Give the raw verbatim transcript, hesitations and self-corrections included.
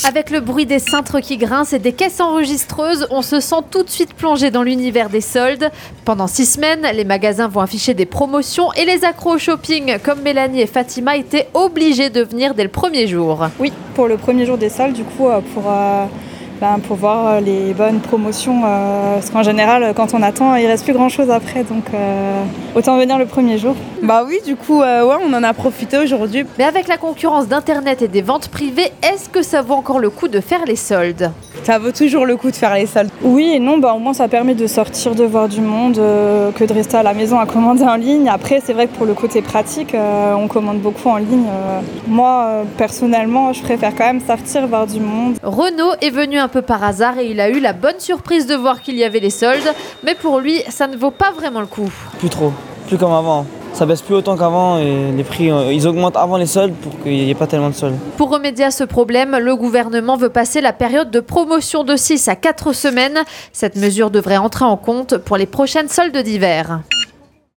Avec le bruit des cintres qui grincent et des caisses enregistreuses, on se sent tout de suite plongé dans l'univers des soldes. Pendant six semaines, les magasins vont afficher des promotions et les accros au shopping, comme Mélanie et Fatima, étaient obligés de venir dès le premier jour. Oui, pour le premier jour des soldes, du coup, pour, euh, ben, pour voir les bonnes promotions. Euh, parce qu'en général, quand on attend, il ne reste plus grand-chose après. Donc, euh, autant venir le premier jour. Bah oui, du coup, euh, ouais, on en a profité aujourd'hui. Mais avec la concurrence d'Internet et des ventes privées, est-ce que ça vaut encore le coup de faire les soldes ? Ça vaut toujours le coup de faire les soldes. Oui et non, bah, au moins ça permet de sortir, de voir du monde, euh, que de rester à la maison à commander en ligne. Après, c'est vrai que pour le côté pratique, euh, on commande beaucoup en ligne. Euh, moi, euh, personnellement, je préfère quand même sortir, voir du monde. Renaud est venu un peu par hasard et il a eu la bonne surprise de voir qu'il y avait les soldes. Mais pour lui, ça ne vaut pas vraiment le coup. Plus trop, plus comme avant. Ça baisse plus autant qu'avant et les prix, ils augmentent avant les soldes pour qu'il n'y ait pas tellement de soldes. Pour remédier à ce problème, le gouvernement veut passer la période de promotion de six à quatre semaines. Cette mesure devrait entrer en compte pour les prochaines soldes d'hiver.